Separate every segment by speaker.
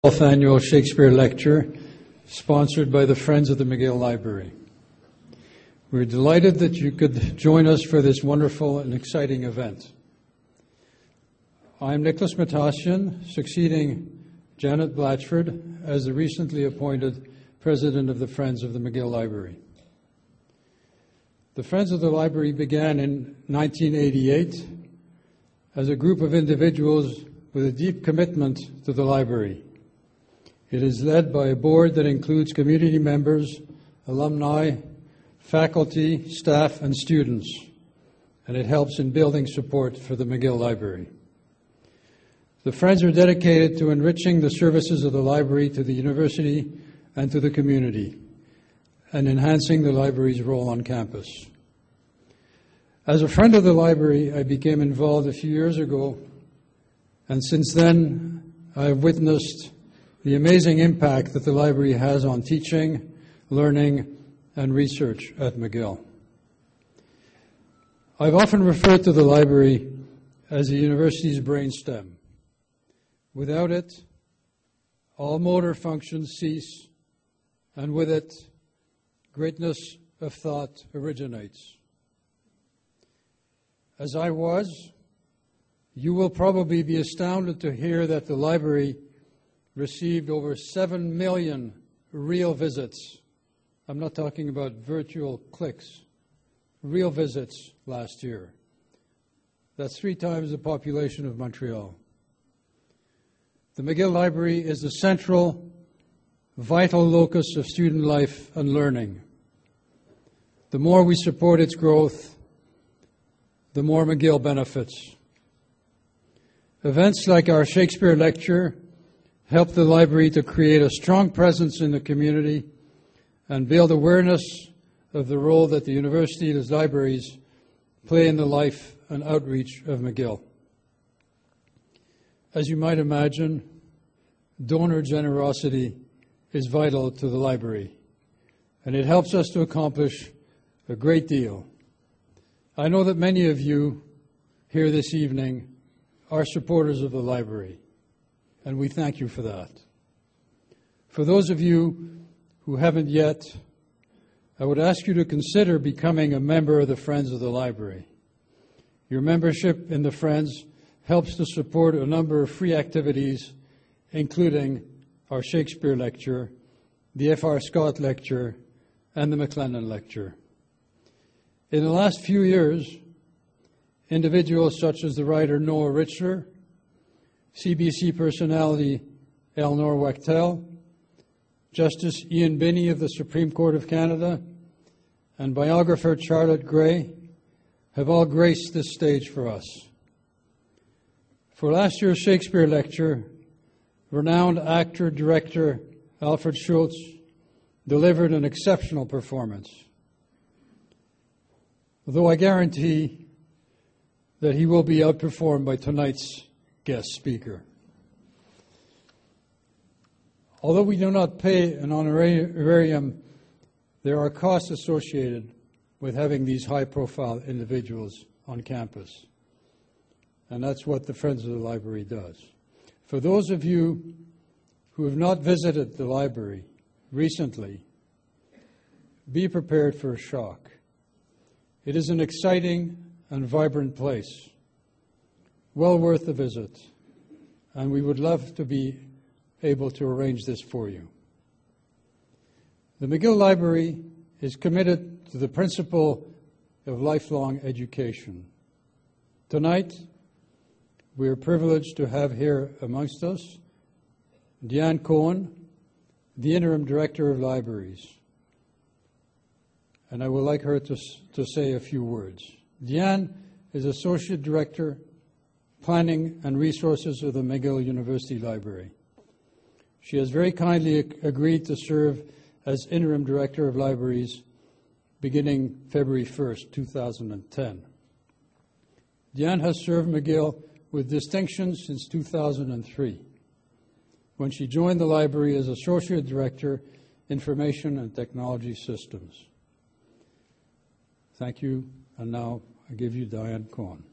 Speaker 1: 12th Annual Shakespeare Lecture, sponsored by the Friends of the McGill Library. We're delighted that you could join us for this wonderful and exciting event. I'm Nicholas Matashian, succeeding Janet Blatchford as the recently appointed President of the Friends of the McGill Library. The Friends of the Library began in 1988 as a group of individuals with a deep commitment to the library. It is led by a board that includes community members, alumni, faculty, staff, and students, and it helps in building support for the McGill Library. The Friends are dedicated to enriching the services of the library to the university and to the community, and enhancing the library's role on campus. As a friend of the library, I became involved a few years ago, and since then I have witnessed the amazing impact that the library has on teaching, learning, and research at McGill. I've often referred to the library as the university's brainstem. Without it, all motor functions cease, and with it, greatness of thought originates. As I was, you will probably be astounded to hear that the library received over 7 million real visits. I'm not talking about virtual clicks. Real visits last year. That's 3 times the population of Montreal. The McGill Library is the central, vital locus of student life and learning. The more we support its growth, the more McGill benefits. Events like our Shakespeare Lecture help the library to create a strong presence in the community and build awareness of the role that the university and its libraries play in the life and outreach of McGill. As you might imagine, donor generosity is vital to the library, and it helps us to accomplish a great deal. I know that many of you here this evening are supporters of the library, and we thank you for that. For those of you who haven't yet, I would ask you to consider becoming a member of the Friends of the Library. Your membership in the Friends helps to support a number of free activities, including our Shakespeare Lecture, the F.R. Scott Lecture, and the McLennan Lecture. In the last few years, individuals such as the writer Noah Richler, CBC personality Eleanor Wachtel, Justice Ian Binney of the Supreme Court of Canada, and biographer Charlotte Gray have all graced this stage for us. For last year's Shakespeare Lecture, renowned actor-director Alfred Schultz delivered an exceptional performance, though I guarantee that he will be outperformed by tonight's guest speaker. Although we do not pay an honorarium, there are costs associated with having these high-profile individuals on campus. And that's what the Friends of the Library does. For those of you who have not visited the library recently, be prepared for a shock. It is an exciting and vibrant place, well worth the visit, and we would love to be able to arrange this for you. The McGill Library is committed to the principle of lifelong education. Tonight, we are privileged to have here amongst us Deanne Cohen, the Interim Director of Libraries, and I would like her to say a few words. Deanne is Associate Director, Planning and Resources of the McGill University Library. She has very kindly agreed to serve as Interim Director of Libraries beginning February 1st, 2010. Deanne has served McGill with distinction since 2003, when she joined the library as Associate Director, Information and Technology Systems. Thank you, and now I give you Deanne Cohen.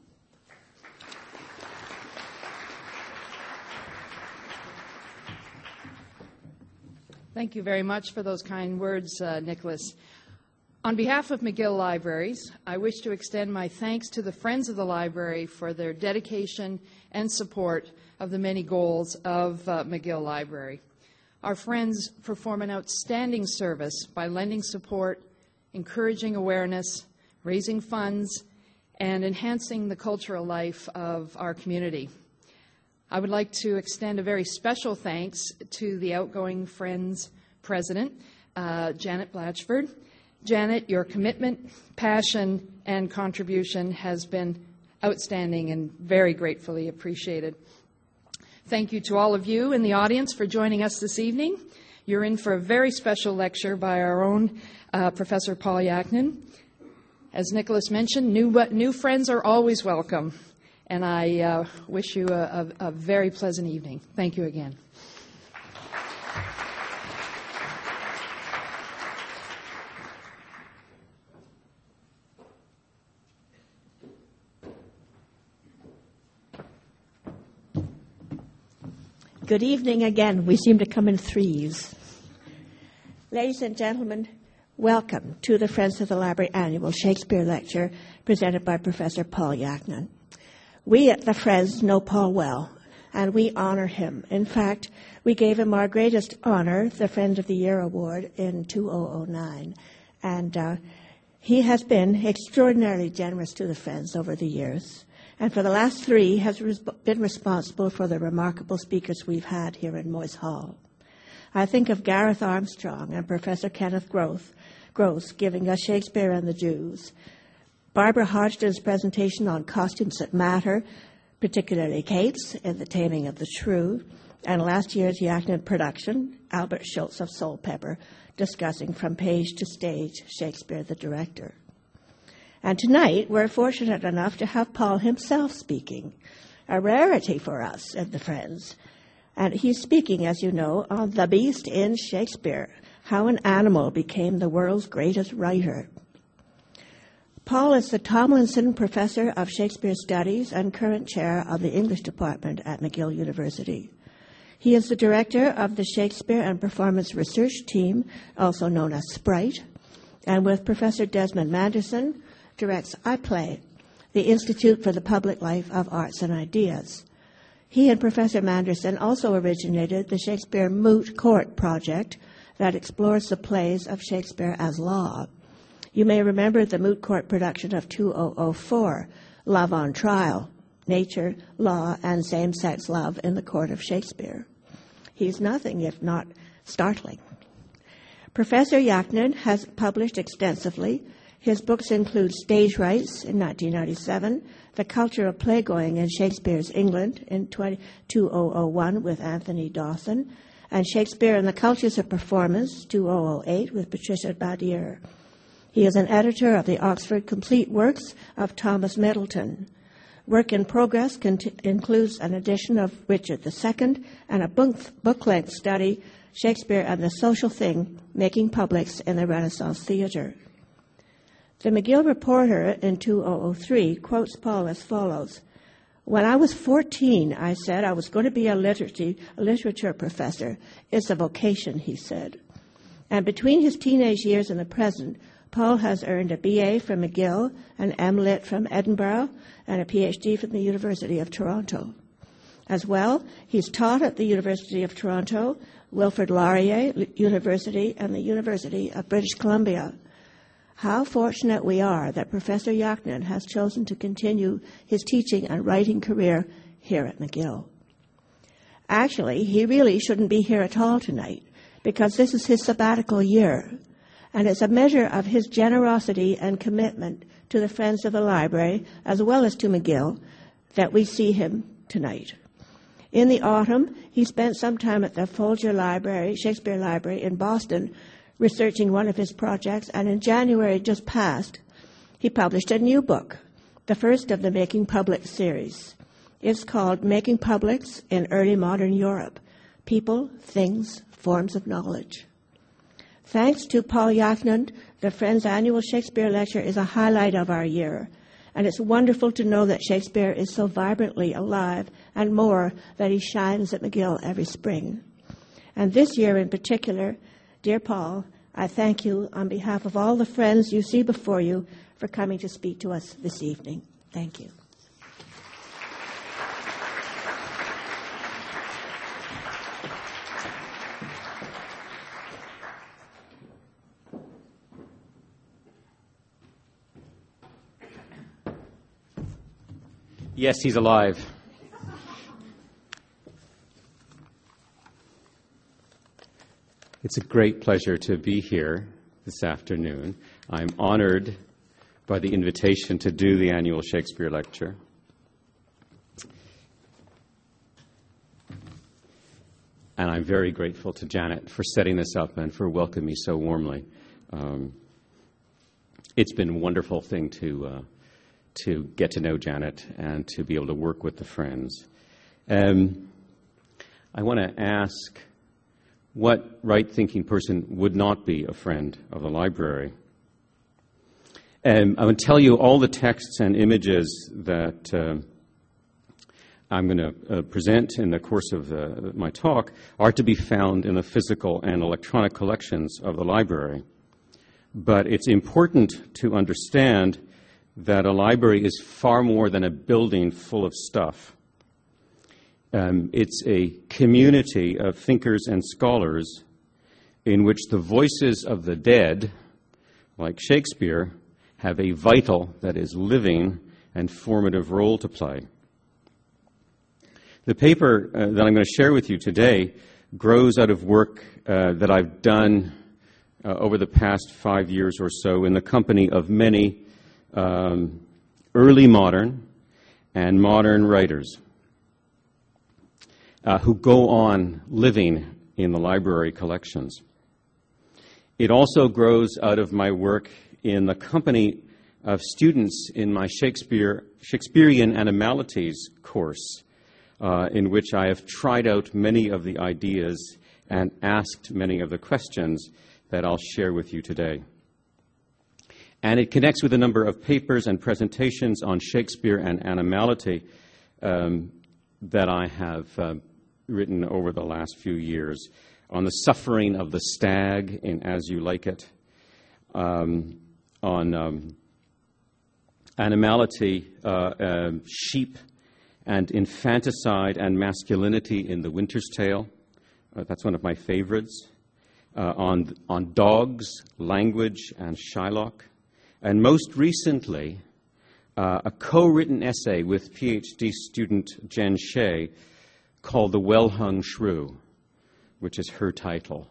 Speaker 2: Thank you very much for those kind words, Nicholas. On behalf of McGill Libraries, I wish to extend my thanks to the Friends of the Library for their dedication and support of the many goals of McGill Library. Our friends perform an outstanding service by lending support, encouraging awareness, raising funds, and enhancing the cultural life of our community. I would like to extend a very special thanks to the outgoing Friends President, Janet Blatchford. Janet, your commitment, passion, and contribution has been outstanding and very gratefully appreciated. Thank you to all of you in the audience for joining us this evening. You're in for a very special lecture by our own Professor Paul Yaknin. As Nicholas mentioned, new friends are always welcome, and I wish you a very pleasant evening. Thank you again.
Speaker 3: Good evening again. We seem to come in threes. Ladies and gentlemen, welcome to the Friends of the Library Annual Shakespeare Lecture presented by Professor Paul Yaknin. We at the Friends know Paul well, and we honor him. In fact, we gave him our greatest honor, the Friend of the Year Award, in 2009. And he has been extraordinarily generous to the Friends over the years. And for the last 3 has been responsible for the remarkable speakers we've had here in Moyse Hall. I think of Gareth Armstrong and Professor Kenneth Gross giving us Shakespeare and the Jews, Barbara Hodgdon's presentation on costumes that matter, particularly Kate's in The Taming of the Shrew, and last year's Yaknin production, Albert Schultz of Soulpepper, discussing From Page to Stage, Shakespeare the Director. And tonight, we're fortunate enough to have Paul himself speaking, a rarity for us at the Friends. And he's speaking, as you know, on The Beast in Shakespeare, How an Animal Became the World's Greatest Writer. Paul is the Tomlinson Professor of Shakespeare Studies and current chair of the English Department at McGill University. He is the director of the Shakespeare and Performance Research Team, also known as SPRITE, and with Professor Desmond Manderson, directs iPlay, the Institute for the Public Life of Arts and Ideas. He and Professor Manderson also originated the Shakespeare Moot Court project that explores the plays of Shakespeare as law. You may remember the Moot Court production of 2004, Love on Trial, Nature, Law, and Same-Sex Love in the Court of Shakespeare. He's nothing if not startling. Professor Yaknin has published extensively. His books include Stage Rights in 1997, The Culture of Playgoing in Shakespeare's England in 2001 with Anthony Dawson, and Shakespeare and the Cultures of Performance, 2008 with Patricia Badier. He is an editor of the Oxford Complete Works of Thomas Middleton. Work in progress includes an edition of Richard II and a book-length study, Shakespeare and the Social Thing, Making Publics in the Renaissance Theatre. The McGill Reporter in 2003 quotes Paul as follows: "When I was 14, I said I was going to be a literature professor. It's a vocation," he said. And between his teenage years and the present, Paul has earned a BA from McGill, an MLit from Edinburgh, and a PhD from the University of Toronto. As well, he's taught at the University of Toronto, Wilfrid Laurier University, and the University of British Columbia. How fortunate we are that Professor Yaknin has chosen to continue his teaching and writing career here at McGill. Actually, he really shouldn't be here at all tonight, because this is his sabbatical year, and it's a measure of his generosity and commitment to the Friends of the Library, as well as to McGill, that we see him tonight. In the autumn, he spent some time at the Folger Library, Shakespeare Library in Boston, researching one of his projects, and in January just past, he published a new book, the first of the Making Publics series. It's called Making Publics in Early Modern Europe, People, Things, Forms of Knowledge. Thanks to Paul Yaknin, the Friends' annual Shakespeare lecture is a highlight of our year, and it's wonderful to know that Shakespeare is so vibrantly alive, and more, that he shines at McGill every spring. And this year in particular, dear Paul, I thank you on behalf of all the friends you see before you for coming to speak to us this evening. Thank you.
Speaker 4: Yes, he's alive. It's a great pleasure to be here this afternoon. I'm honored by the invitation to do the annual Shakespeare lecture. And I'm very grateful to Janet for setting this up and for welcoming me so warmly. It's been a wonderful thing to get to know Janet and to be able to work with the friends. I want to ask, what right-thinking person would not be a friend of the library? I will tell you all the texts and images that I'm going to present in the course of my talk are to be found in the physical and electronic collections of the library. But it's important to understand that a library is far more than a building full of stuff. It's a community of thinkers and scholars in which the voices of the dead, like Shakespeare, have a vital, that is, living and formative role to play. The paper that I'm going to share with you today grows out of work that I've done over the past 5 years or so in the company of many early modern and modern writers who go on living in the library collections. It also grows out of my work in the company of students in my Shakespearean Animalities course, in which I have tried out many of the ideas and asked many of the questions that I'll share with you today. And it connects with a number of papers and presentations on Shakespeare and animality that I have written over the last few years, on the suffering of the stag in As You Like It, on animality, sheep, and infanticide and masculinity in The Winter's Tale. That's one of my favorites. On dogs, language, and Shylock. And most recently, a co-written essay with PhD student Jen Shea called The Well-Hung Shrew, which is her title.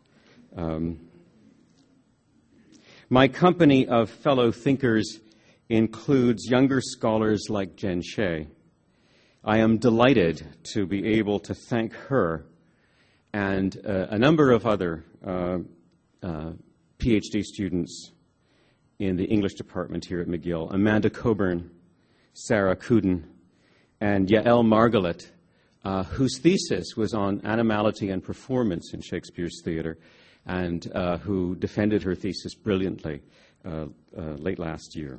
Speaker 4: My company of fellow thinkers includes younger scholars like Jen Shea. I am delighted to be able to thank her and a number of other PhD students in the English department here at McGill, Amanda Coburn, Sarah Kuden, and Yael Margalit, whose thesis was on animality and performance in Shakespeare's theater, and who defended her thesis brilliantly late last year.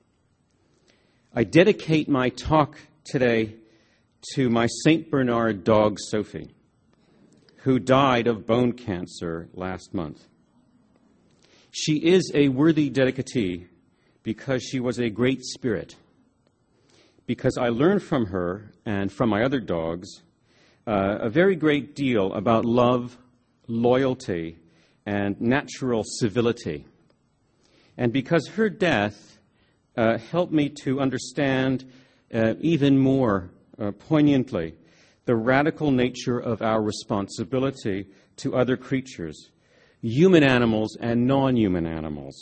Speaker 4: I dedicate my talk today to my St. Bernard dog, Sophie, who died of bone cancer last month. She is a worthy dedicatee because she was a great spirit, because I learned from her and from my other dogs a very great deal about love, loyalty, and natural civility. And because her death helped me to understand even more poignantly the radical nature of our responsibility to other creatures, human animals and non-human animals,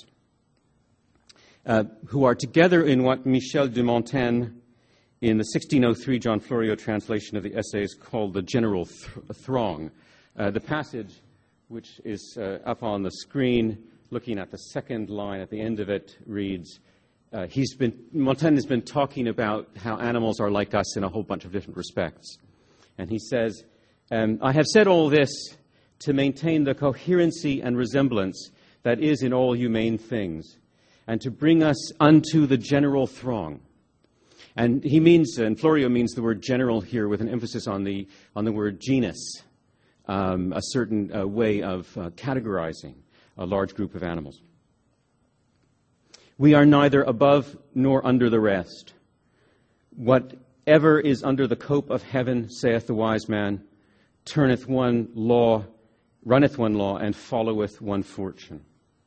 Speaker 4: who are together in what Michel de Montaigne, in the 1603 John Florio translation of the essays, called the general throng. The passage, which is up on the screen, looking at the second line at the end of it, reads, Montaigne has been talking about how animals are like us in a whole bunch of different respects. And he says, I have said all this to maintain the coherency and resemblance that is in all humane things, and to bring us unto the general throng. And he means, and Florio means the word general here with an emphasis on the word genus, a certain way of categorizing a large group of animals. We are neither above nor under the rest. Whatever is under the cope of heaven, saith the wise man, runneth one law, and followeth one fortune.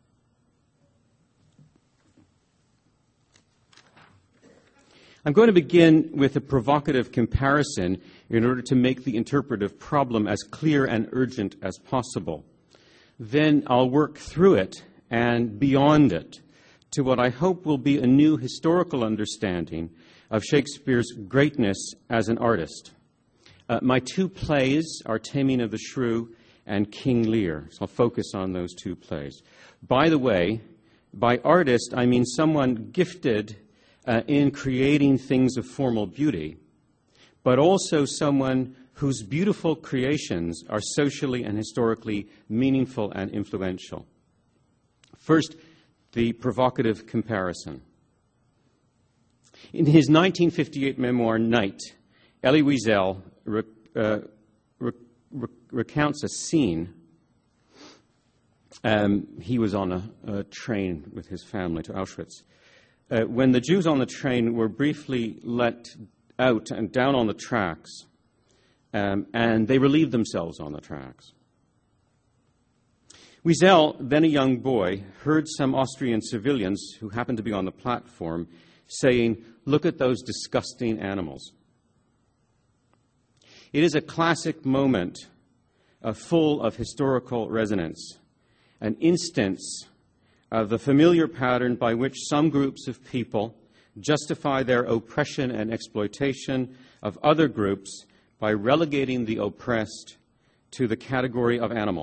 Speaker 4: I'm going to begin with a provocative comparison in order to make the interpretive problem as clear and urgent as possible. Then I'll work through it and beyond it to what I hope will be a new historical understanding of Shakespeare's greatness as an artist. My two plays are Taming of the Shrew and King Lear, so I'll focus on those two plays. By the way, by artist, I mean someone gifted in creating things of formal beauty, but also someone whose beautiful creations are socially and historically meaningful and influential. First, the provocative comparison. In his 1958 memoir, Night, Elie Wiesel recounts a scene. He was on a train with his family to Auschwitz. When the Jews on the train were briefly let out and down on the tracks, and they relieved themselves on the tracks. Wiesel, then a young boy, heard some Austrian civilians who happened to be on the platform saying, "Look at those disgusting animals." It is a classic moment full of historical resonance, an instance of the familiar pattern by which some groups of people justify their oppression and exploitation of other groups by relegating the oppressed to the category of animal.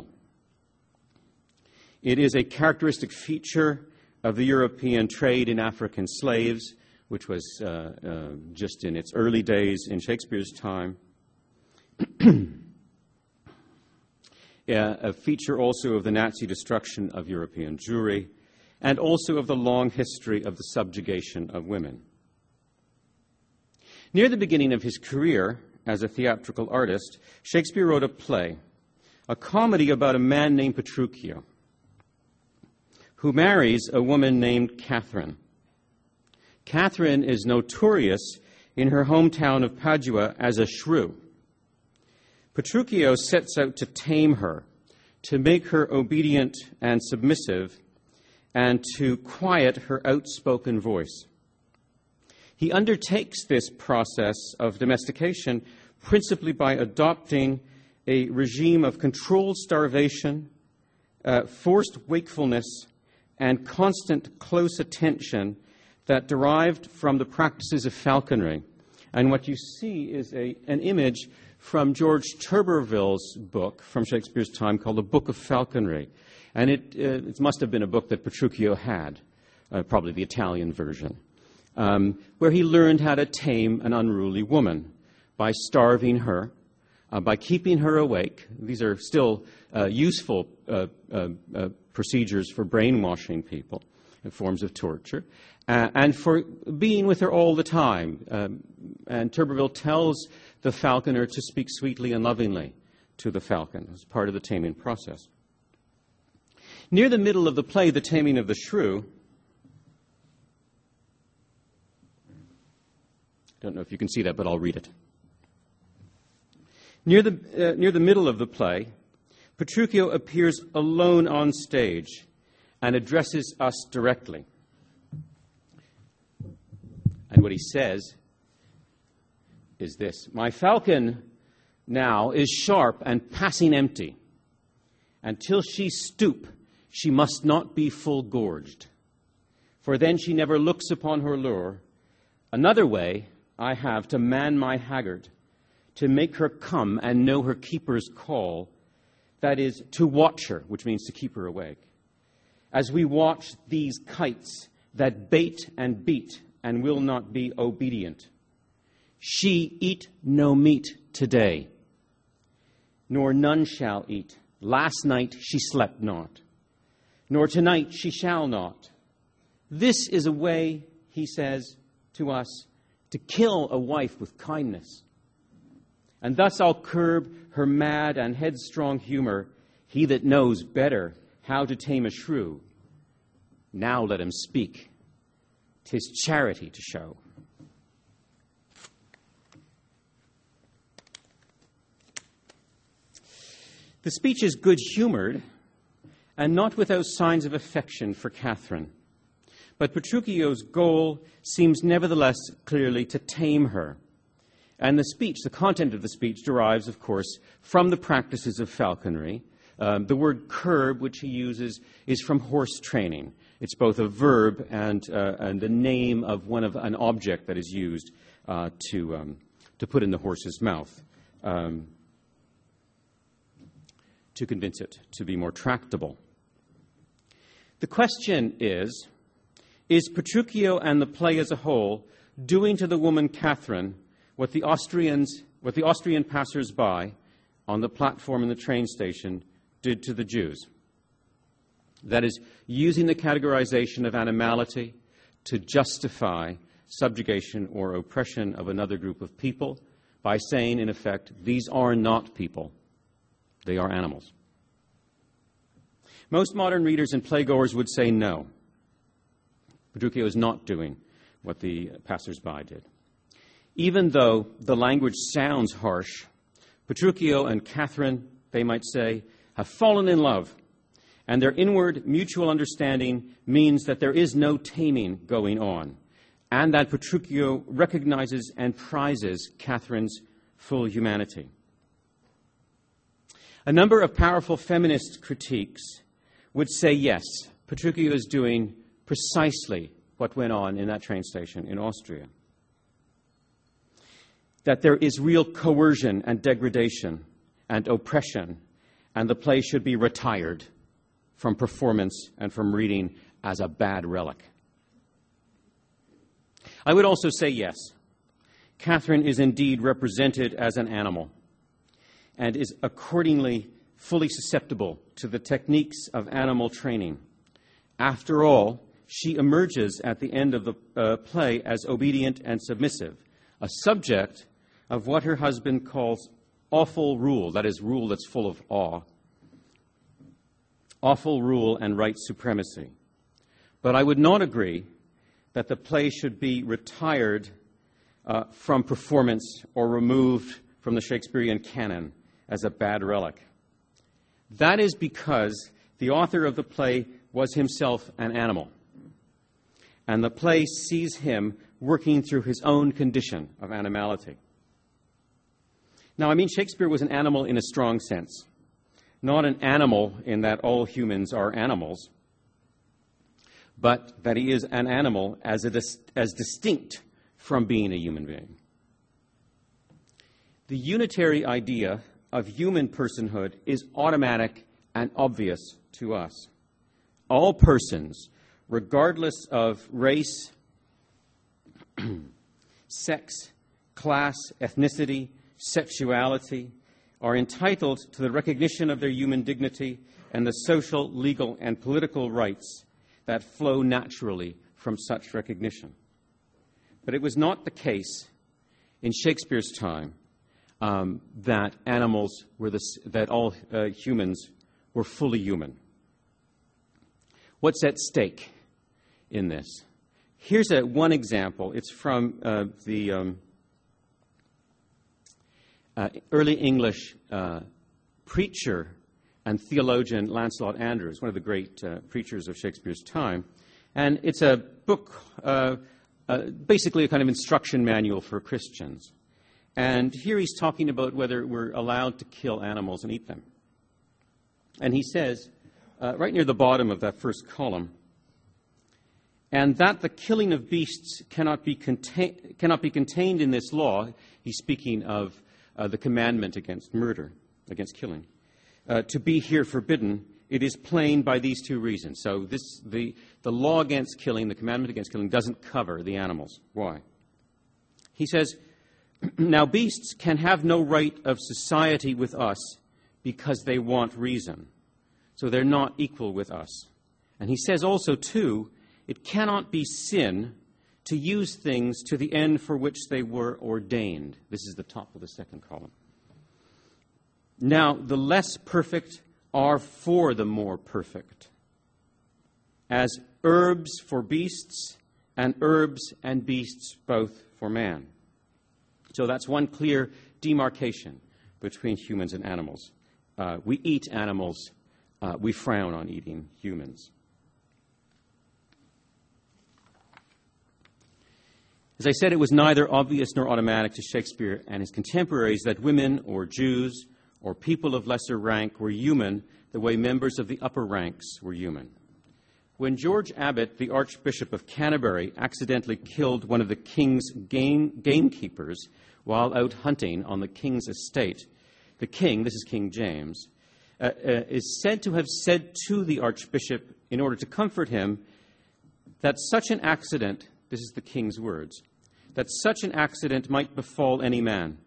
Speaker 4: It is a characteristic feature of the European trade in African slaves, which was just in its early days in Shakespeare's time. A feature also of the Nazi destruction of European Jewry, and also of the long history of the subjugation of women. Near the beginning of his career as a theatrical artist, Shakespeare wrote a play, a comedy about a man named Petruchio, who marries a woman named Catherine. Catherine is notorious in her hometown of Padua as a shrew. Petruchio sets out to tame her, to make her obedient and submissive, and to quiet her outspoken voice. He undertakes this process of domestication principally by adopting a regime of controlled starvation, forced wakefulness, and constant close attention that derived from the practices of falconry. And what you see is an image from George Turberville's book from Shakespeare's time called The Book of Falconry. And it must have been a book that Petruchio had, probably the Italian version, where he learned how to tame an unruly woman by starving her, by keeping her awake. These are still useful procedures for brainwashing people, forms of torture, and for being with her all the time. And Turberville tells the falconer to speak sweetly and lovingly to the falcon as part of the taming process. Near the middle of the play, The Taming of the Shrew, I don't know if you can see that, but I'll read it. Near the middle of the play, Petruchio appears alone on stage and addresses us directly. And what he says is this: "My falcon now is sharp and passing empty. Until she stoop, she must not be full gorged, for then she never looks upon her lure. Another way I have to man my haggard, to make her come and know her keeper's call, that is, to watch her," which means to keep her awake, "as we watch these kites that bait and beat and will not be obedient. She eat no meat today, nor none shall eat. Last night she slept not, nor tonight she shall not. This is a way," he says to us, "to kill a wife with kindness. And thus I'll curb her mad and headstrong humor. He that knows better how to tame a shrew, now let him speak. 'Tis charity to show. The speech is good-humored and not without signs of affection for Catherine. But Petruchio's goal seems nevertheless clearly to tame her. And the speech, the content of the speech, derives, of course, from the practices of falconry. The word curb, which he uses, is from horse training. It's both a verb and the name of an object that is used to put in the horse's mouth to convince it to be more tractable. The question is Petruchio and the play as a whole doing to the woman Catherine what the Austrian passers-by on the platform in the train station did to the Jews? That is, using the categorization of animality to justify subjugation or oppression of another group of people by saying, in effect, these are not people, they are animals. Most modern readers and playgoers would say no. Petruchio is not doing what the passers-by did. Even though the language sounds harsh, Petruchio and Catherine, they might say, have fallen in love, and their inward mutual understanding means that there is no taming going on, and that Petruchio recognizes and prizes Catherine's full humanity. A number of powerful feminist critiques would say, yes, Petruchio is doing precisely what went on in that train station in Austria. That there is real coercion and degradation and oppression, and the play should be retired from performance and from reading as a bad relic. I would also say yes, Catherine is indeed represented as an animal and is accordingly fully susceptible to the techniques of animal training. After all, she emerges at the end of the play as obedient and submissive, a subject of what her husband calls awful rule, that is, rule that's full of awe, awful rule and right supremacy. But I would not agree that the play should be retired from performance or removed from the Shakespearean canon as a bad relic. That is because the author of the play was himself an animal, and the play sees him working through his own condition of animality. Now, I mean, Shakespeare was an animal in a strong sense, not an animal in that all humans are animals, but that he is an animal as distinct from being a human being. The unitary idea of human personhood is automatic and obvious to us. All persons, regardless of race, sex, class, ethnicity, sexuality, are entitled to the recognition of their human dignity and the social, legal, and political rights that flow naturally from such recognition. But it was not the case in Shakespeare's time that all humans were fully human. What's at stake in this? Here's one example. It's from the early English preacher and theologian Lancelot Andrewes, one of the great preachers of Shakespeare's time. And it's a book, basically a kind of instruction manual for Christians. And here he's talking about whether we're allowed to kill animals and eat them. And he says, right near the bottom of that first column, and that the killing of beasts cannot be contained in this law. He's speaking of the commandment against murder, against killing. To be here forbidden, it is plain by these two reasons. So the law against killing, the commandment against killing, doesn't cover the animals. Why? He says, now beasts can have no right of society with us because they want reason. So they're not equal with us. And he says also, too, it cannot be sin to use things to the end for which they were ordained. This is the top of the second column. Now, the less perfect are for the more perfect, as herbs for beasts, and herbs and beasts both for man. So that's one clear demarcation between humans and animals. We eat animals. We frown on eating humans. As I said, it was neither obvious nor automatic to Shakespeare and his contemporaries that women or Jews or people of lesser rank were human the way members of the upper ranks were human. When George Abbot, the Archbishop of Canterbury, accidentally killed one of the king's gamekeepers while out hunting on the king's estate, the king, this is King James, is said to have said to the Archbishop, in order to comfort him, that such an accident, this is the king's words, that such an accident might befall any man.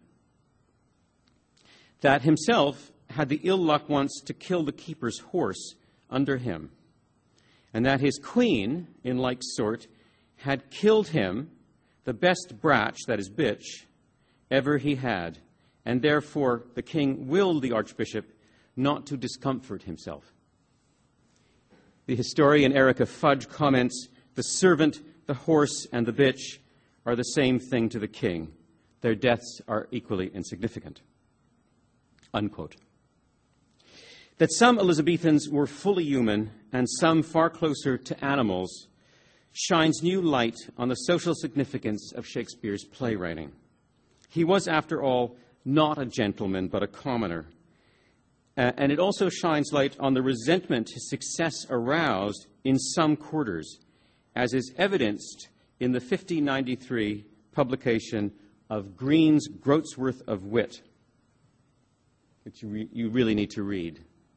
Speaker 4: That himself had the ill luck once to kill the keeper's horse under him, and that his queen, in like sort, had killed him, the best brach, that is bitch, ever he had, and therefore the king willed the Archbishop not to discomfort himself. The historian Erica Fudge comments, the servant, the horse, and the bitch are the same thing to the king. Their deaths are equally insignificant. Unquote. That some Elizabethans were fully human and some far closer to animals shines new light on the social significance of Shakespeare's playwriting. He was, after all, not a gentleman, but a commoner. And it also shines light on the resentment his success aroused in some quarters, as is evidenced in the 1593 publication of Green's Groatsworth of Wit, which you really need to read.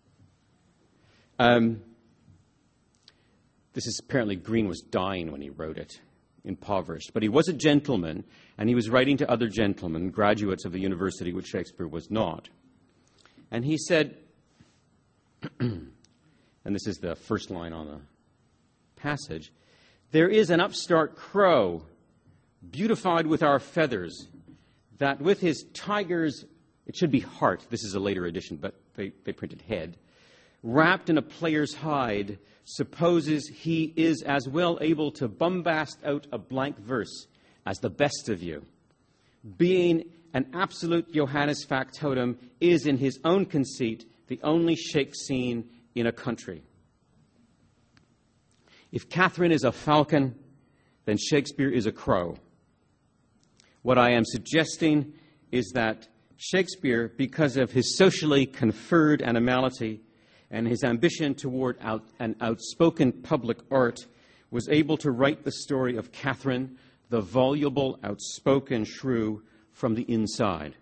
Speaker 4: This is apparently Green was dying when he wrote it, impoverished. But he was a gentleman, and he was writing to other gentlemen, graduates of the university, which Shakespeare was not. And he said, and this is the first line on the passage, there is an upstart crow, beautified with our feathers, that with his tiger's, it should be heart, this is a later edition, but they printed head, wrapped in a player's hide, supposes he is as well able to bombast out a blank verse as the best of you. Being an absolute Johannes factotum is in his own conceit the only shake scene in a country. If Catherine is a falcon, then Shakespeare is a crow. What I am suggesting is that Shakespeare, because of his socially conferred animality and his ambition toward an outspoken public art, was able to write the story of Catherine, the voluble, outspoken shrew, from the inside.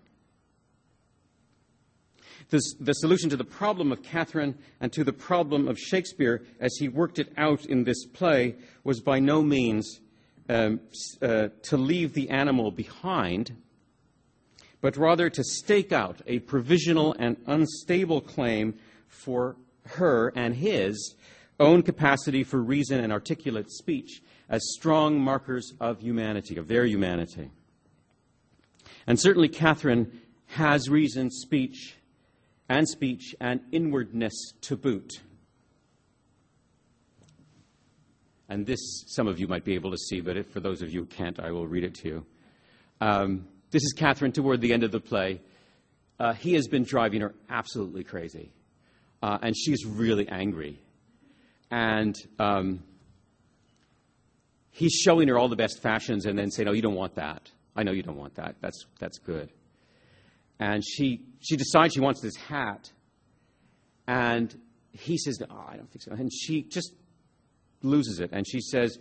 Speaker 4: The solution to the problem of Catherine and to the problem of Shakespeare, as he worked it out in this play, was by no means to leave the animal behind, but rather to stake out a provisional and unstable claim for her and his own capacity for reason and articulate speech as strong markers of humanity, of their humanity. And certainly Catherine has reason, speech and inwardness to boot. And this, some of you might be able to see, but for those of you who can't, I will read it to you. This is Catherine toward the end of the play. He has been driving her absolutely crazy. And she's really angry. And he's showing her all the best fashions and then saying, oh, you don't want that. I know you don't want that. That's good. And she decides she wants this hat. And he says, oh, I don't think so. And she just loses it. And she says,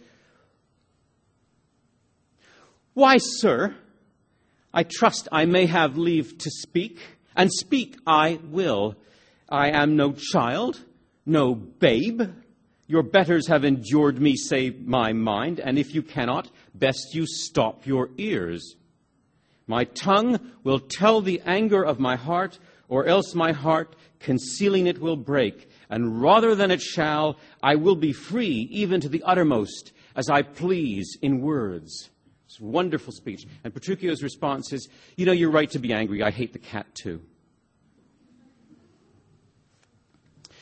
Speaker 4: why, sir, I trust I may have leave to speak, and speak I will. I am no child, no babe. Your betters have endured me, say my mind, and if you cannot, best you stop your ears. My tongue will tell the anger of my heart, or else my heart, concealing it, will break. And rather than it shall, I will be free, even to the uttermost, as I please in words. It's a wonderful speech. And Petruchio's response is, you know, you're right to be angry. I hate the cat too.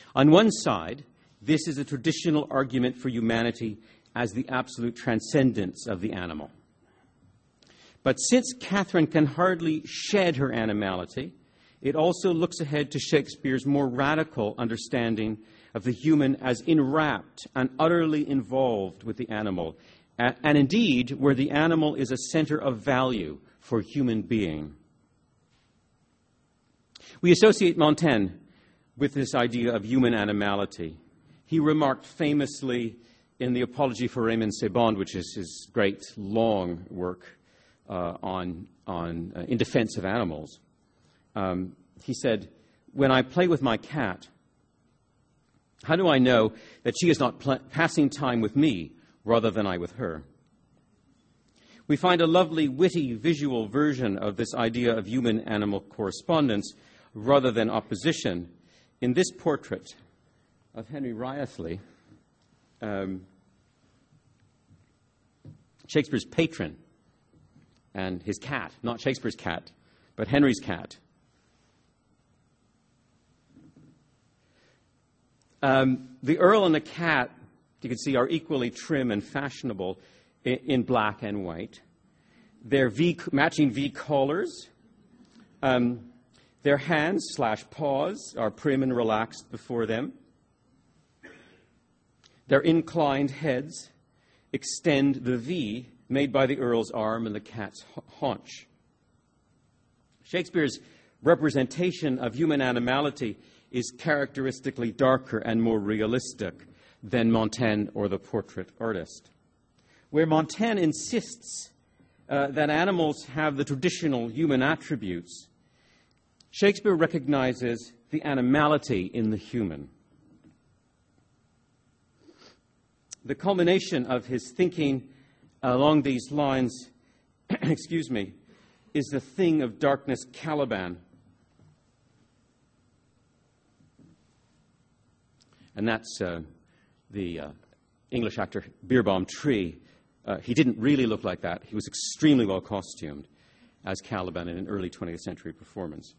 Speaker 4: On one side, this is a traditional argument for humanity as the absolute transcendence of the animal. But since Catherine can hardly shed her animality, it also looks ahead to Shakespeare's more radical understanding of the human as enwrapped and utterly involved with the animal, and indeed where the animal is a center of value for human being. We associate Montaigne with this idea of human animality. He remarked famously in the Apology for Raymond Sebond, which is his great long work in defense of animals. He said, "When I play with my cat, how do I know that she is not passing time with me rather than I with her?" We find a lovely, witty, visual version of this idea of human-animal correspondence rather than opposition in this portrait of Henry Wriothesley, Shakespeare's patron, and his cat, not Shakespeare's cat, but Henry's cat. The Earl and the cat, you can see, are equally trim and fashionable in black and white. Their matching V collars. Their hands/paws are prim and relaxed before them. Their inclined heads extend the V made by the Earl's arm and the cat's haunch. Shakespeare's representation of human animality is characteristically darker and more realistic than Montaigne or the portrait artist. Where Montaigne insists that animals have the traditional human attributes, Shakespeare recognizes the animality in the human. The culmination of his thinking along these lines, is the thing of darkness, Caliban. And that's the English actor Beerbohm Tree. He didn't really look like that. He was extremely well costumed as Caliban in an early 20th century performance.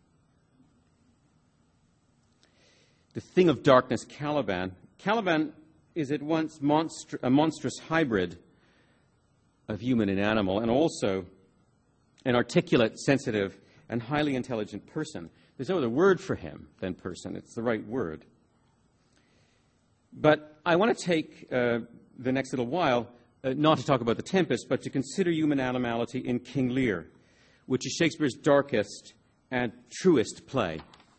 Speaker 4: The thing of darkness, Caliban. Caliban is at once a monstrous hybrid of human and animal, and also an articulate, sensitive, and highly intelligent person. There's no other word for him than person. It's the right word. But I want to take the next little while not to talk about The Tempest, but to consider human animality in King Lear, which is Shakespeare's darkest and truest play.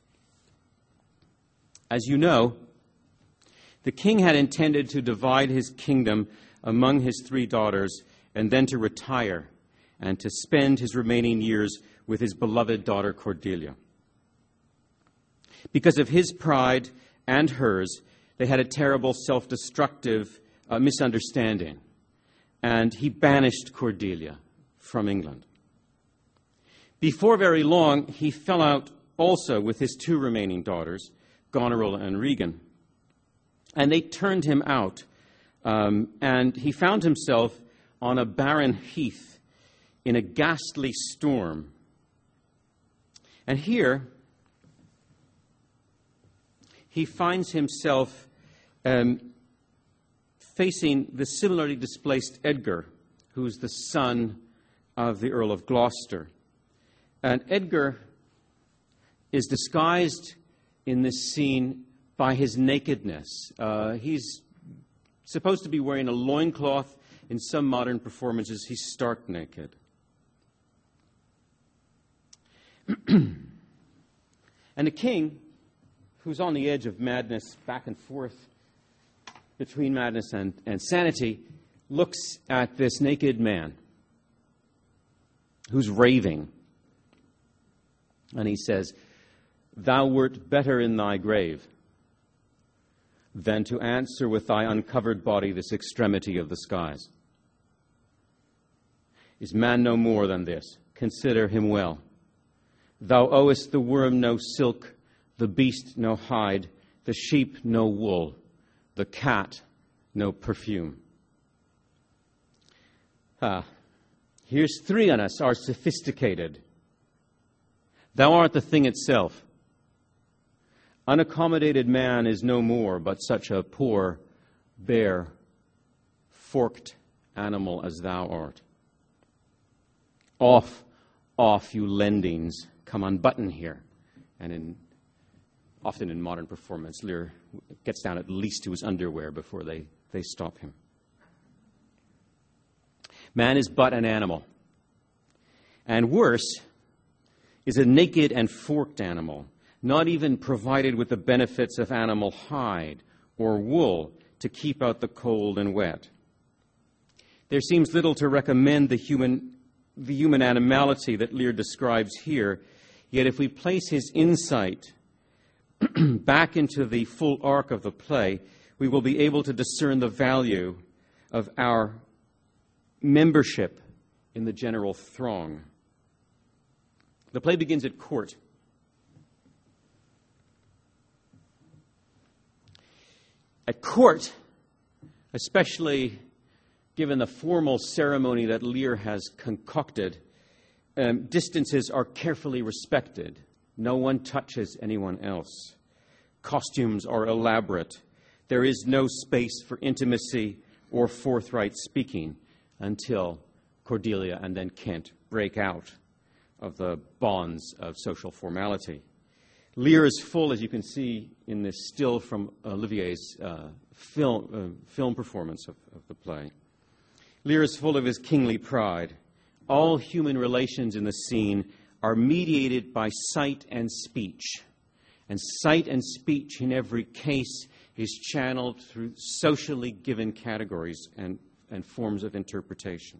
Speaker 4: As you know, the king had intended to divide his kingdom among his 3 daughters and then to retire and to spend his remaining years with his beloved daughter Cordelia. Because of his pride and hers, they had a terrible self-destructive misunderstanding, and he banished Cordelia from England. Before very long, he fell out also with his 2 remaining daughters, Goneril and Regan, and they turned him out, and he found himself on a barren heath in a ghastly storm. And here, he finds himself facing the similarly displaced Edgar, who's the son of the Earl of Gloucester. And Edgar is disguised in this scene by his nakedness. He's supposed to be wearing a loincloth. In some modern performances, he's stark naked. And the king, who's on the edge of madness, back and forth between madness and sanity, looks at this naked man who's raving. And he says, "Thou wert better in thy grave than to answer with thy uncovered body this extremity of the skies. Is man no more than this? Consider him well. Thou owest the worm no silk, the beast no hide, the sheep no wool, the cat no perfume." Here's 3 on us are sophisticated. Thou art the thing itself. Unaccommodated man is no more but such a poor, bare, forked animal as thou art. Off, you lendings, come unbutton here. And often in modern performance, Lear gets down at least to his underwear before they stop him. Man is but an animal. And worse, is a naked and forked animal, not even provided with the benefits of animal hide or wool to keep out the cold and wet. There seems little to recommend the human animality that Lear describes here, yet if we place his insight back into the full arc of the play, we will be able to discern the value of our membership in the general throng. The play begins at court. At court, especially given the formal ceremony that Lear has concocted, distances are carefully respected. No one touches anyone else. Costumes are elaborate. There is no space for intimacy or forthright speaking until Cordelia and then Kent break out of the bonds of social formality. Lear is full, as you can see in this still from Olivier's film performance of the play. Lear is full of his kingly pride. All human relations in the scene are mediated by sight and speech. And sight and speech in every case is channeled through socially given categories and forms of interpretation.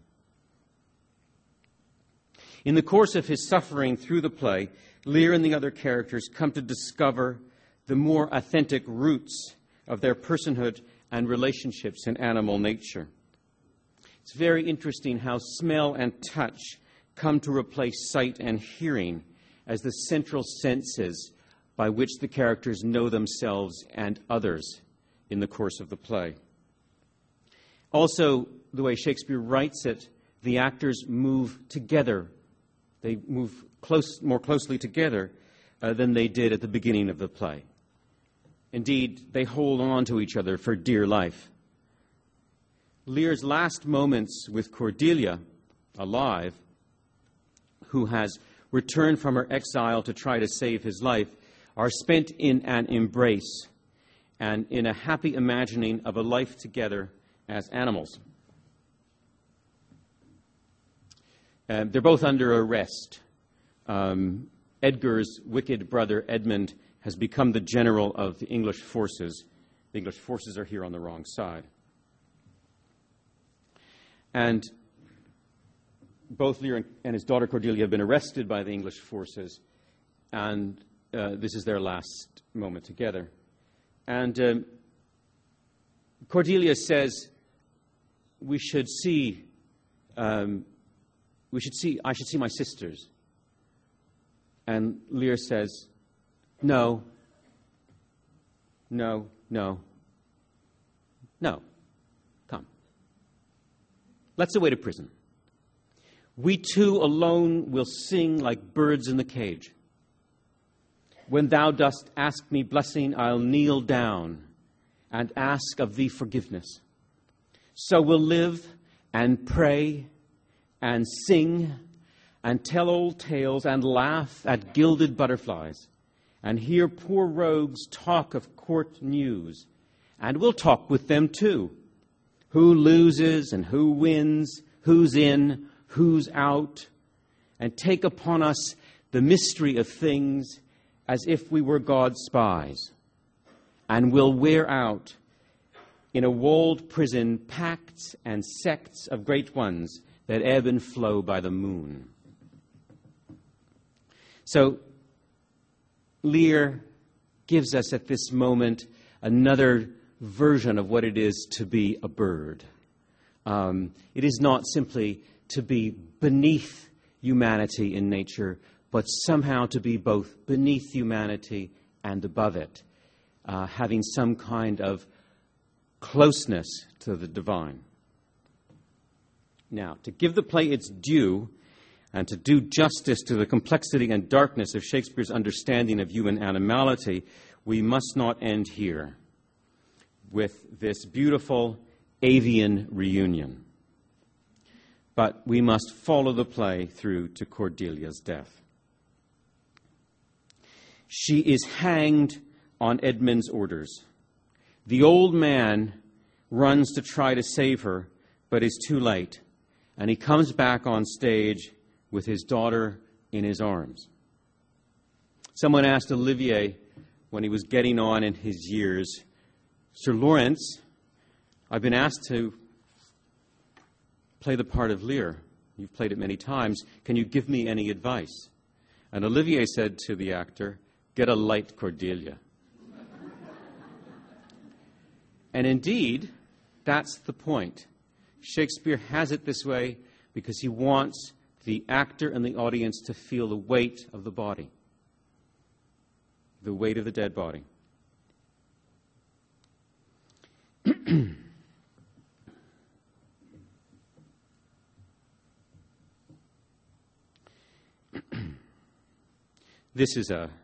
Speaker 4: In the course of his suffering through the play, Lear and the other characters come to discover the more authentic roots of their personhood and relationships in animal nature. It's very interesting how smell and touch come to replace sight and hearing as the central senses by which the characters know themselves and others in the course of the play. Also, the way Shakespeare writes it, the actors move together. They move more closely together than they did at the beginning of the play. Indeed, they hold on to each other for dear life. Lear's last moments with Cordelia, alive, who has returned from her exile to try to save his life, are spent in an embrace and in a happy imagining of a life together as animals. They're both under arrest. Edgar's wicked brother Edmund has become the general of the English forces. The English forces are here on the wrong side. And both Lear and his daughter Cordelia have been arrested by the English forces, and this is their last moment together. And Cordelia says, I should see my sisters. And Lear says, no. Come. Let's away to prison. We two alone will sing like birds in the cage. When thou dost ask me blessing, I'll kneel down and ask of thee forgiveness. So we'll live and pray and sing and tell old tales and laugh at gilded butterflies and hear poor rogues talk of court news. And we'll talk with them too. Who loses and who wins, who's in, who's out, and take upon us the mystery of things as if we were God's spies. And we'll wear out in a walled prison pacts and sects of great ones that ebb and flow by the moon. So Lear gives us at this moment another version of what it is to be a bird. It is not simply to be beneath humanity in nature, but somehow to be both beneath humanity and above it, having some kind of closeness to the divine. Now, to give the play its due, and to do justice to the complexity and darkness of Shakespeare's understanding of human animality, we must not end here with this beautiful avian reunion, but we must follow the play through to Cordelia's death. She is hanged on Edmund's orders. The old man runs to try to save her, but is too late, and he comes back on stage with his daughter in his arms. Someone asked Olivier when he was getting on in his years, "Sir Lawrence, I've been asked to play the part of Lear. You've played it many times. Can you give me any advice?" And Olivier said to the actor, "Get a light Cordelia." And indeed, that's the point. Shakespeare has it this way because he wants the actor and the audience to feel the weight of the body, the weight of the dead body. This is a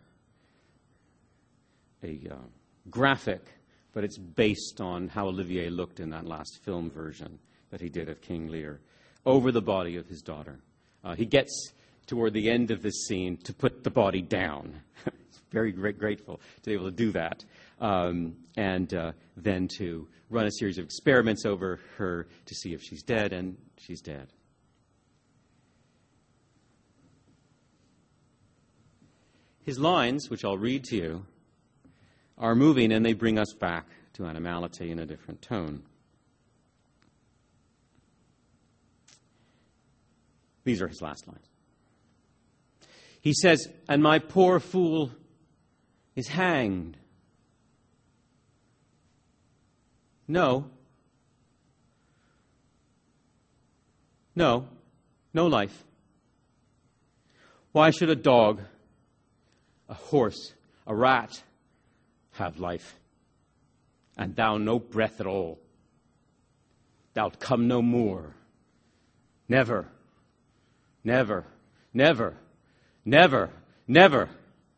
Speaker 4: graphic, but it's based on how Olivier looked in that last film version that he did of King Lear, over the body of his daughter. He gets toward the end of this scene to put the body down. He's very grateful to be able to do that, and then to run a series of experiments over her to see if she's dead, and she's dead. His lines, which I'll read to you, are moving, and they bring us back to animality in a different tone. These are his last lines. He says, "And my poor fool is hanged. No. No life. Why should a dog, a horse, a rat have life, and thou no breath at all? Thou'lt come no more. Never, never, never, never, never.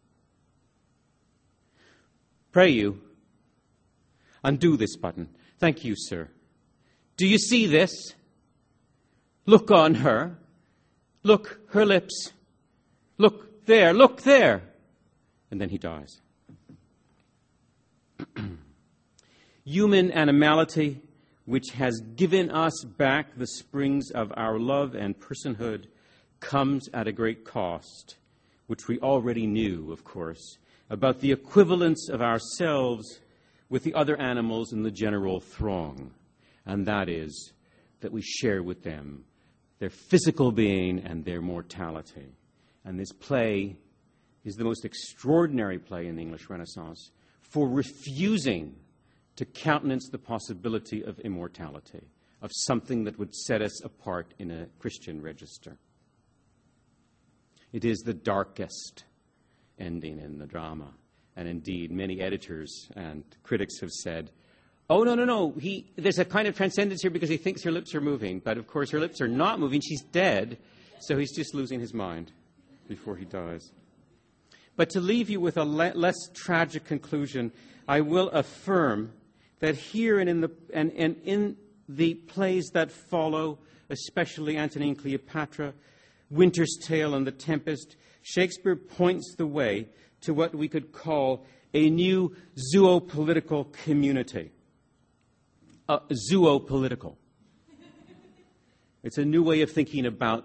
Speaker 4: Pray you, undo this button. Thank you, sir. Do you see this? Look on her. Look, her lips. Look there, look there." And then he dies. Human animality, which has given us back the springs of our love and personhood, comes at a great cost, which we already knew, of course, about the equivalence of ourselves with the other animals in the general throng, and that is that we share with them their physical being and their mortality. And this play is the most extraordinary play in the English Renaissance for refusing to countenance the possibility of immortality, of something that would set us apart in a Christian register. It is the darkest ending in the drama. And indeed, many editors and critics have said, "Oh, no, there's a kind of transcendence here because he thinks her lips are moving. But of course, her lips are not moving. She's dead. So he's just losing his mind before he dies." But to leave you with a less tragic conclusion, I will affirm that here and in the plays that follow, especially Antony and Cleopatra, Winter's Tale and The Tempest, Shakespeare points the way to what we could call a new zoopolitical community. Zoopolitical. It's a new way of thinking about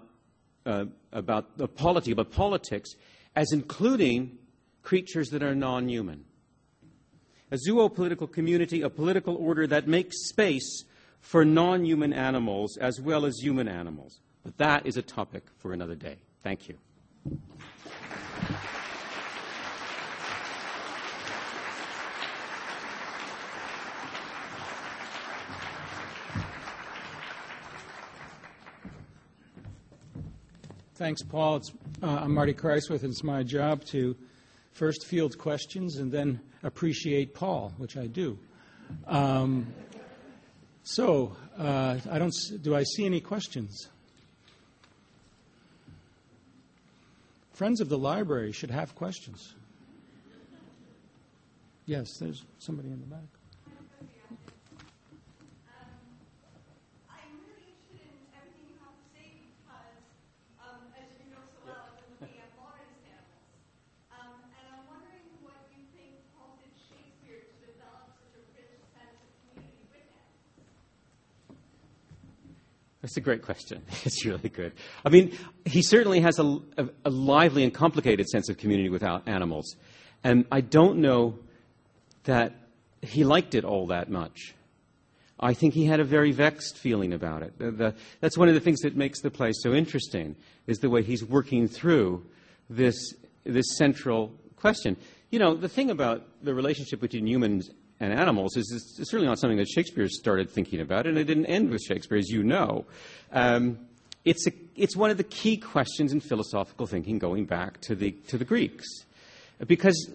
Speaker 4: politics as including creatures that are non-human. A zoopolitical community, a political order that makes space for non-human animals as well as human animals. But that is a topic for another day. Thank you.
Speaker 5: Thanks, Paul. I'm Marty Kreiswith, and it's my job to first field questions and then appreciate Paul, which I do. Do I see any questions? Friends of the library should have questions. Yes, there's somebody in the back.
Speaker 6: I'm really interested in everything you have to say because, as you know so well, I've been looking at modern animals. And I'm wondering what you think prompted Shakespeare to develop such a rich sense of community with animals.
Speaker 4: That's a great question. It's really good. I mean, he certainly has a lively and complicated sense of community with animals. And I don't know that he liked it all that much. I think he had a very vexed feeling about it. That's one of the things that makes the play so interesting, is the way he's working through this central question. You know, the thing about the relationship between humans and animals is it's certainly not something that Shakespeare started thinking about, and it didn't end with Shakespeare, as you know. It's one of the key questions in philosophical thinking going back to the Greeks. Because,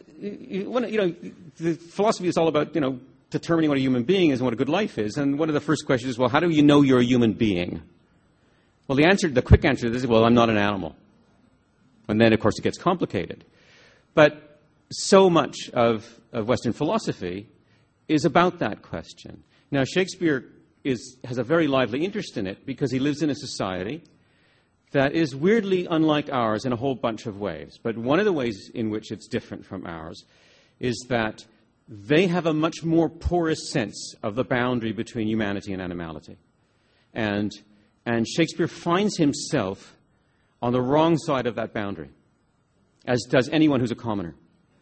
Speaker 4: the philosophy is all about, determining what a human being is and what a good life is. And one of the first questions is, well, how do you know you're a human being? Well, the quick answer to this is, well, I'm not an animal. And then, of course, it gets complicated. But so much of Western philosophy is about that question. Now, Shakespeare has a very lively interest in it because he lives in a society that is weirdly unlike ours in a whole bunch of ways. But one of the ways in which it's different from ours is that they have a much more porous sense of the boundary between humanity and animality. And Shakespeare finds himself on the wrong side of that boundary, as does anyone who's a commoner.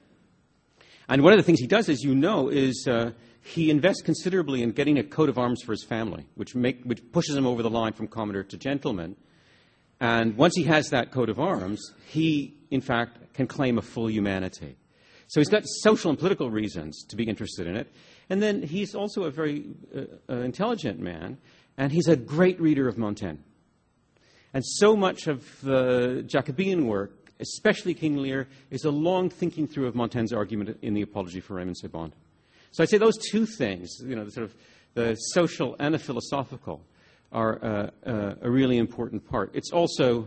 Speaker 4: And one of the things he does, as you know, is he invests considerably in getting a coat of arms for his family, which pushes him over the line from commoner to gentleman. And once he has that coat of arms, he, in fact, can claim a full humanity. So he's got social and political reasons to be interested in it. And then he's also a very intelligent man, and he's a great reader of Montaigne. And so much of the Jacobean work, especially King Lear, is a long thinking through of Montaigne's argument in the Apology for Raymond Sebond. So I'd say those two things, the social and the philosophical, are a really important part. It's also,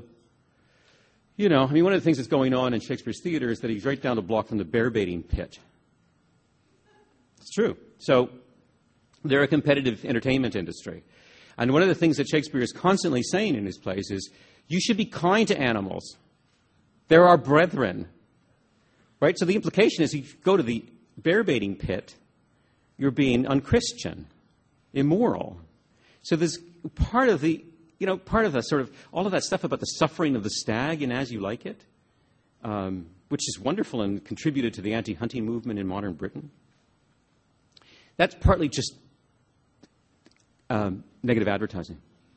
Speaker 4: one of the things that's going on in Shakespeare's theater is that he's right down the block from the bear-baiting pit. It's true. So they're a competitive entertainment industry. And one of the things that Shakespeare is constantly saying in his plays is, you should be kind to animals. They're our brethren. Right? So the implication is, if you go to the bear-baiting pit, you're being unchristian, immoral. So there's part of the sort of all of that stuff about the suffering of the stag in As You Like It, which is wonderful and contributed to the anti-hunting movement in modern Britain. That's partly just negative advertising.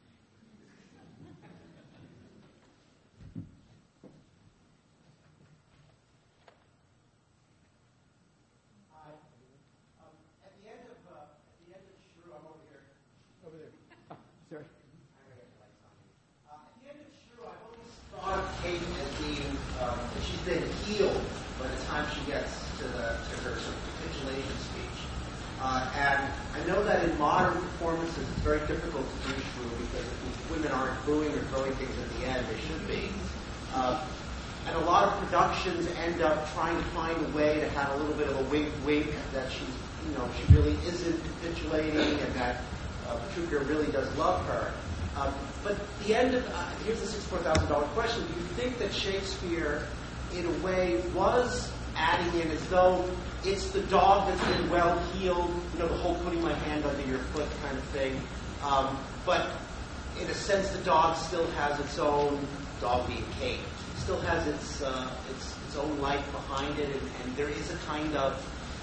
Speaker 7: Been healed by the time she gets to her sort of capitulation speech. And I know that in modern performances it's very difficult to do through because if women aren't booing or throwing things at the end, they should be. And a lot of productions end up trying to find a way to have a little bit of a wink that she really isn't capitulating and that Petruchio really does love her. But at the end of here's the $64,000 question: do you think that Shakespeare, in a way, was adding in as though it's the dog that's been well healed, the whole putting my hand under your foot kind of thing. But in a sense, the dog still has its own, dog being caged, still has its own life behind it, and there is a kind of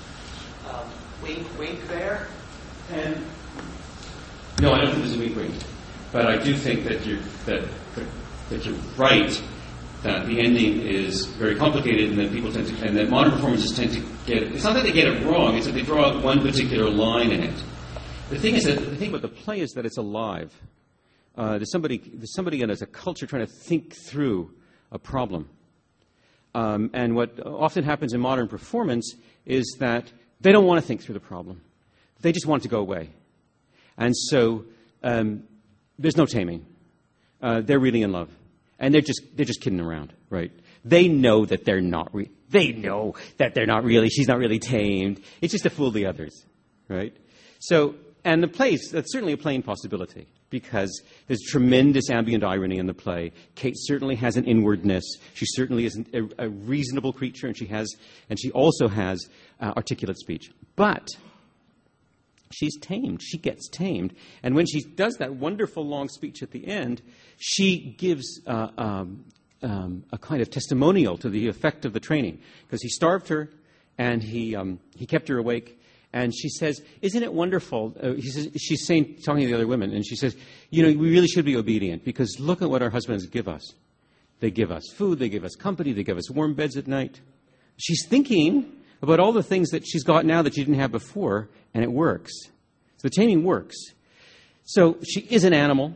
Speaker 7: wink there.
Speaker 4: And no, I don't think there's a wink. But I do think that you're right. That the ending is very complicated, and that people and that modern performances tend to get it. It's not that they get it wrong; it's that they draw out one particular line in it. The thing about the play is that it's alive. There's somebody, and there's a culture trying to think through a problem. And what often happens in modern performance is that they don't want to think through the problem; they just want it to go away. And so there's no taming. They're really in love. And they're just kidding around, right? They know that they're not. They know that she's not really tamed. It's just to fool the others, right? So, and the plays, that's certainly a playing possibility, because there's tremendous ambient irony in the play. Kate certainly has an inwardness. She certainly is a reasonable creature, and she also has articulate speech. But she's tamed. She gets tamed. And when she does that wonderful long speech at the end, she gives a kind of testimonial to the effect of the training, because he starved her and he kept her awake. And she says, "Isn't it wonderful?" She's talking to the other women, and she says, "We really should be obedient, because look at what our husbands give us. They give us food, they give us company, they give us warm beds at night." She's thinking about all the things that she's got now that she didn't have before, and it works. So the taming works. So she is an animal.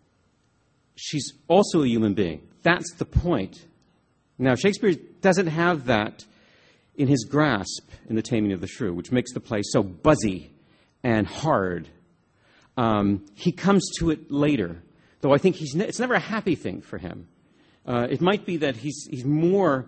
Speaker 4: She's also a human being. That's the point. Now, Shakespeare doesn't have that in his grasp in The Taming of the Shrew, which makes the play so buzzy and hard. He comes to it later, though I think it's never a happy thing for him. It might be that he's more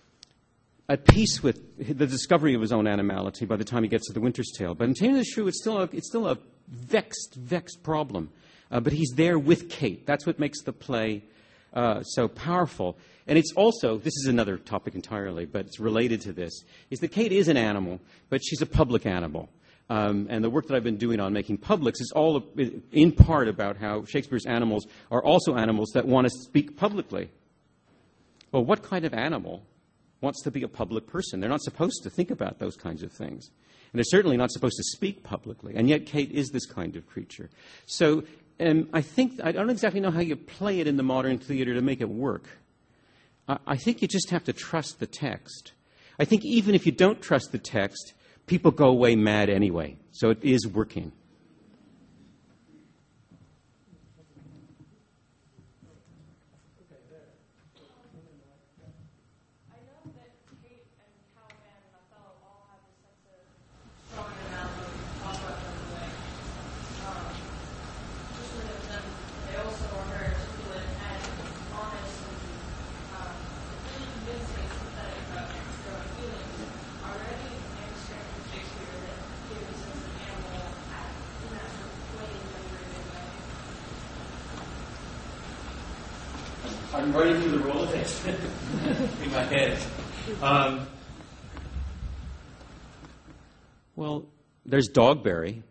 Speaker 4: at peace with the discovery of his own animality by the time he gets to The Winter's Tale. But in Taming of the Shrew, it's still a vexed problem. But he's there with Kate. That's what makes the play so powerful. And it's also, this is another topic entirely, but it's related to this, is that Kate is an animal, but she's a public animal. And the work that I've been doing on making publics is all in part about how Shakespeare's animals are also animals that want to speak publicly. Well, what kind of animal wants to be a public person? They're not supposed to think about those kinds of things. And they're certainly not supposed to speak publicly. And yet Kate is this kind of creature. So I don't exactly know how you play it in the modern theater to make it work. I think you just have to trust the text. I think even if you don't trust the text, people go away mad anyway. So it is working. I'm running through the Rolodex in my head. Well, there's Dogberry.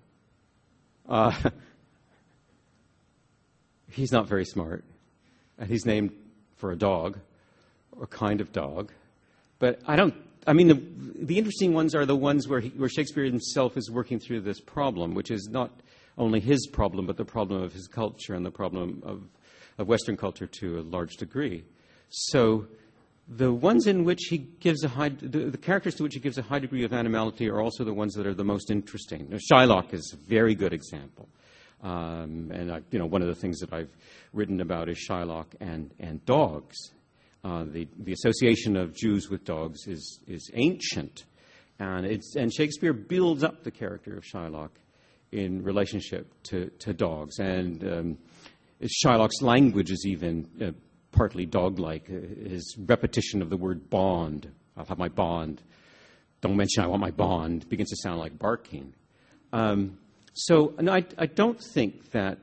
Speaker 4: He's not very smart, and he's named for a dog, or kind of dog. But the interesting ones are the ones where Shakespeare himself is working through this problem, which is not only his problem, but the problem of his culture and the problem of Western culture to a large degree. So the ones in which he gives the characters to which he gives a high degree of animality are also the ones that are the most interesting. Now, Shylock is a very good example. One of the things that I've written about is Shylock and dogs. The association of Jews with dogs is ancient. And Shakespeare builds up the character of Shylock in relationship to dogs. And Shylock's language is even partly dog-like. His repetition of the word bond, "I'll have my bond," "don't mention I want my bond," begins to sound like barking. I don't think that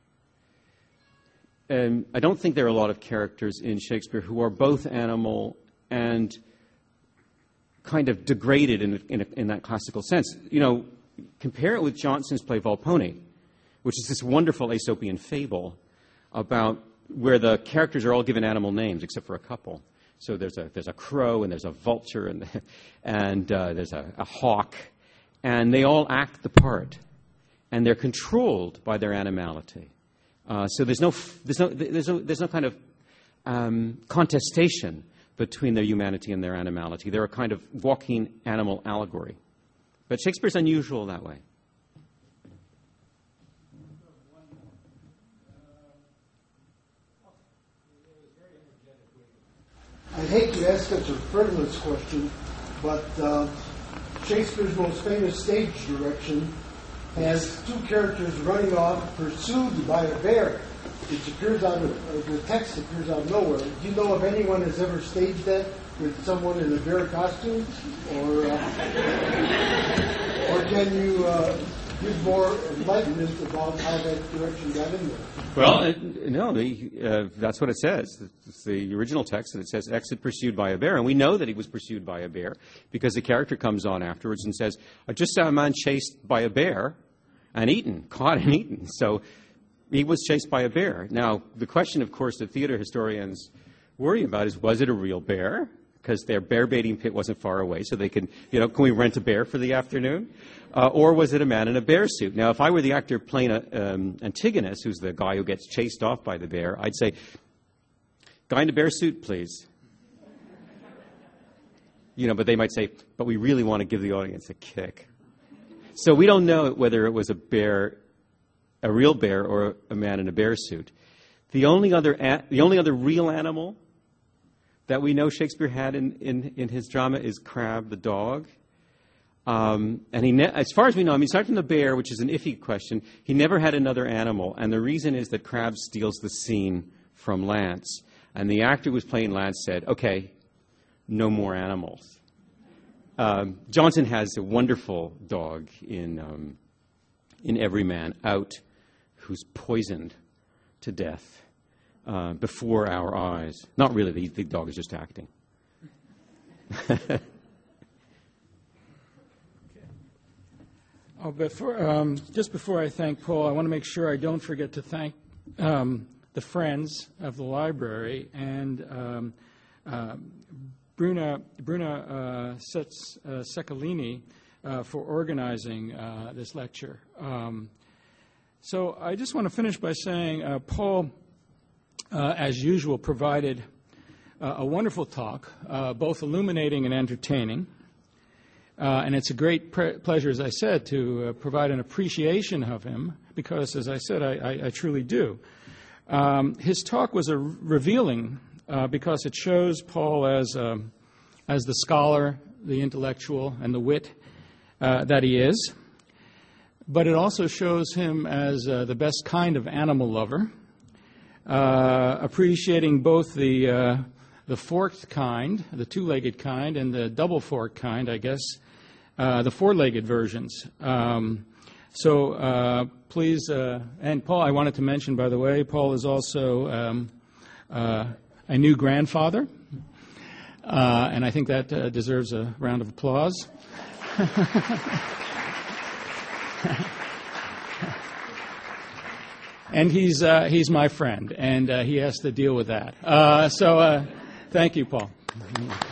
Speaker 4: I don't think there are a lot of characters in Shakespeare who are both animal and kind of degraded in that classical sense. Compare it with Johnson's play Volpone, which is this wonderful Aesopian fable about where the characters are all given animal names except for a couple. So there's a crow and there's a vulture and there's a hawk, and they all act the part, and they're controlled by their animality. So there's no kind of contestation between their humanity and their animality. They're a kind of walking animal allegory. But Shakespeare's unusual that way.
Speaker 8: I hate to ask such a frivolous question, but Shakespeare's most famous stage direction has two characters running off, pursued by a bear. It appears the text appears out of nowhere. Do you know if anyone has ever staged that with someone in a bear costume, or can you give more enlightenment about how that direction got in there?
Speaker 4: Well, no, that's what it says. It's the original text, and it says exit pursued by a bear. And we know that he was pursued by a bear because the character comes on afterwards and says, I just saw a man chased by a bear and eaten, caught and eaten. So he was chased by a bear. Now, the question, of course, that theater historians worry about is, was it a real bear? Because their bear baiting pit wasn't far away, so they can we rent a bear for the afternoon? Or was it a man in a bear suit? Now, if I were the actor playing Antigonus, who's the guy who gets chased off by the bear, I'd say, guy in a bear suit, please. But they might say, but we really want to give the audience a kick. So we don't know whether it was a bear, a real bear, or a man in a bear suit. The only other real animal that we know Shakespeare had in his drama is Crab the dog. And as far as we know, aside from the bear, which is an iffy question, he never had another animal. And the reason is that Crab steals the scene from Lance. And the actor who was playing Lance said, okay, no more animals. Johnson has a wonderful dog in Every Man Out who's poisoned to death before our eyes. Not really, the dog is just acting.
Speaker 5: Just before I thank Paul, I want to make sure I don't forget to thank the Friends of the Library and Bruna Cecchini for organizing this lecture. So I just want to finish by saying Paul, as usual, provided a wonderful talk, both illuminating and entertaining. And it's a great pleasure, as I said, to provide an appreciation of him, because, as I said, I truly do. His talk was revealing because it shows Paul as the scholar, the intellectual, and the wit that he is. But it also shows him as the best kind of animal lover, appreciating both the forked kind, the two-legged kind, and the double-forked kind, I guess, the four-legged versions. So please, and Paul, I wanted to mention, by the way, Paul is also a new grandfather, and I think that deserves a round of applause. And he's my friend, and he has to deal with that. So thank you, Paul.